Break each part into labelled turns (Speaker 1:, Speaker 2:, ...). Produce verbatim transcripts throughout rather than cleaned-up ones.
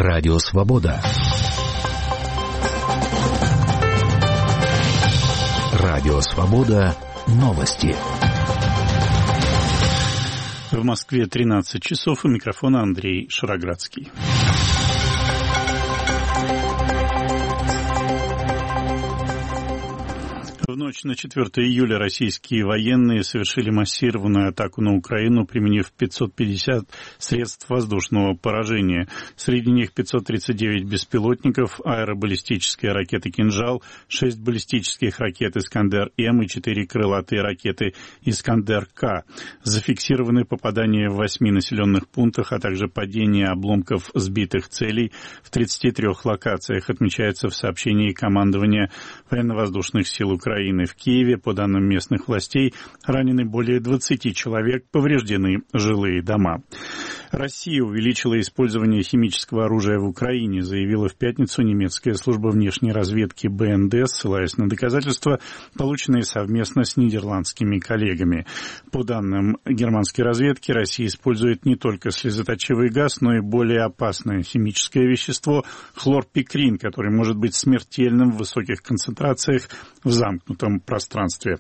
Speaker 1: Радио Свобода. Радио Свобода. Новости.
Speaker 2: В Москве тринадцать часов, у микрофона Андрей Шароградский. В ночь на четвёртое июля российские военные совершили массированную атаку на Украину, применив пятьсот пятьдесят средств воздушного поражения. Среди них пятьсот тридцать девять беспилотников, аэробаллистическая ракета «Кинжал», шесть баллистических ракет «Искандер-М» и четыре крылатые ракеты «Искандер-К». Зафиксированы попадания в восьми населенных пунктах, а также падение обломков сбитых целей в тридцати трёх локациях, отмечается в сообщении командования военно-воздушных сил Украины. В Киеве, по данным местных властей, ранены более двадцати человек, повреждены жилые дома. Россия увеличила использование химического оружия в Украине, заявила в пятницу немецкая служба внешней разведки бэ эн дэ, ссылаясь на доказательства, полученные совместно с нидерландскими коллегами. По данным германской разведки, Россия использует не только слезоточивый газ, но и более опасное химическое вещество – хлорпикрин, который может быть смертельным в высоких концентрациях в замкнутом пространстве.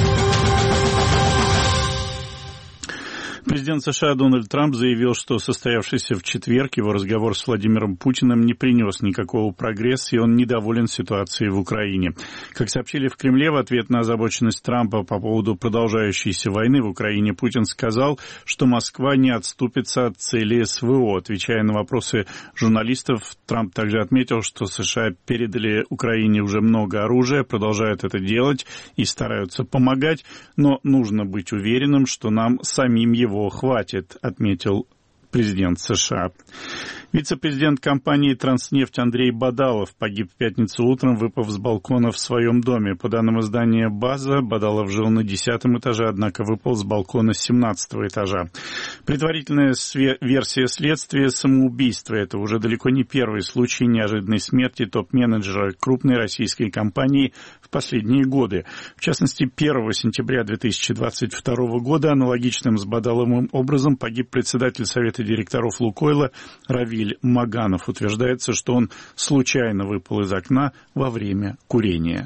Speaker 2: Президент США Дональд Трамп заявил, что состоявшийся в четверг его разговор с Владимиром Путиным не принес никакого прогресса, и он недоволен ситуацией в Украине. Как сообщили в Кремле, в ответ на озабоченность Трампа по поводу продолжающейся войны в Украине, Путин сказал, что Москва не отступится от цели эс вэ о. Отвечая на вопросы журналистов, Трамп также отметил, что США передали Украине уже много оружия, продолжают это делать и стараются помогать, но нужно быть уверенным, что нам самим его хватит, отметил президент США. Вице-президент компании «Транснефть» Андрей Бадалов погиб в пятницу утром, выпав с балкона в своем доме. По данным издания «База», Бадалов жил на десятом этаже, однако выпал с балкона с семнадцатого этажа. Предварительная версия следствия – самоубийство. Это уже далеко не первый случай неожиданной смерти топ-менеджера крупной российской компании в последние годы. В частности, первого сентября две тысячи двадцать второго года аналогичным с Бадаловым образом погиб председатель Совета директоров «Лукойла» Равиль Маганов. Утверждается, что он случайно выпал из окна во время курения.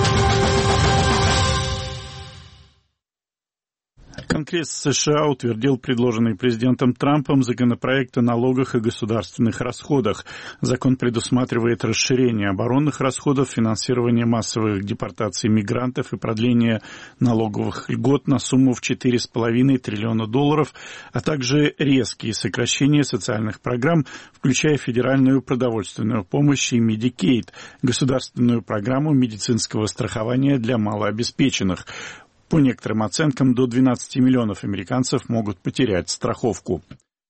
Speaker 2: Конгресс США утвердил предложенный президентом Трампом законопроект о налогах и государственных расходах. Закон предусматривает расширение оборонных расходов, финансирование массовых депортаций мигрантов и продление налоговых льгот на сумму в четыре с половиной триллиона долларов, а также резкие сокращения социальных программ, включая федеральную продовольственную помощь и Medicaid, государственную программу медицинского страхования для малообеспеченных. По некоторым оценкам, до двенадцати миллионов американцев могут потерять страховку.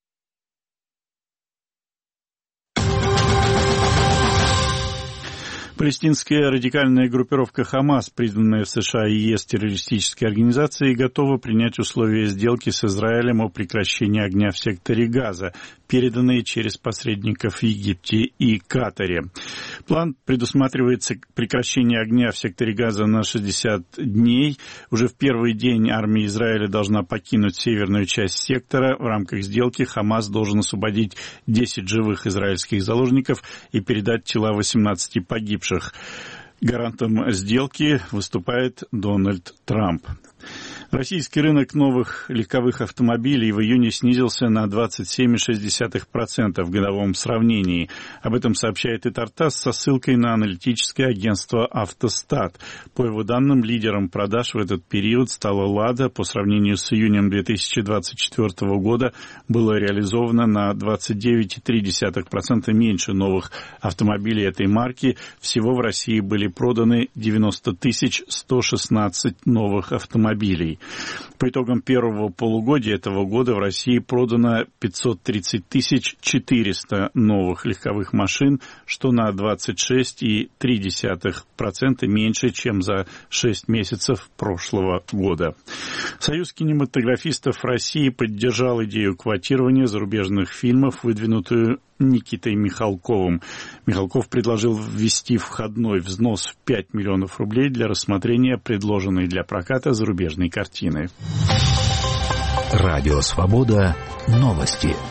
Speaker 2: Палестинская радикальная группировка «Хамас», признанная в США и ЕС террористической организацией, готова принять условия сделки с Израилем о прекращении огня в секторе Газа, переданные через посредников в Египте и Катаре. План предусматривает прекращение огня в секторе Газа на шестьдесят дней. Уже в первый день армия Израиля должна покинуть северную часть сектора. В рамках сделки «Хамас» должен освободить десять живых израильских заложников и передать тела восемнадцати погибших. Гарантом сделки выступает Дональд Трамп. Российский рынок новых легковых автомобилей в июне снизился на двадцать семь целых шесть десятых процента в годовом сравнении. Об этом сообщает ИТАРТАСС со ссылкой на аналитическое агентство «Автостат». По его данным, лидером продаж в этот период стала «Лада». По сравнению с июнем две тысячи двадцать четвёртого года было реализовано на двадцать девять целых три десятых процента меньше новых автомобилей этой марки. Всего в России были проданы девяносто тысяч сто шестнадцать новых автомобилей. По итогам первого полугодия этого года в России продано пятьсот тридцать тысяч четыреста новых легковых машин, что на двадцать шесть целых три десятых процента меньше, чем за шесть месяцев прошлого года. Союз кинематографистов России поддержал идею квотирования зарубежных фильмов, выдвинутую Никитой Михалковым. Михалков предложил ввести входной взнос в пять миллионов рублей для рассмотрения предложенной для проката зарубежной картины.
Speaker 1: Радио Свобода. Новости.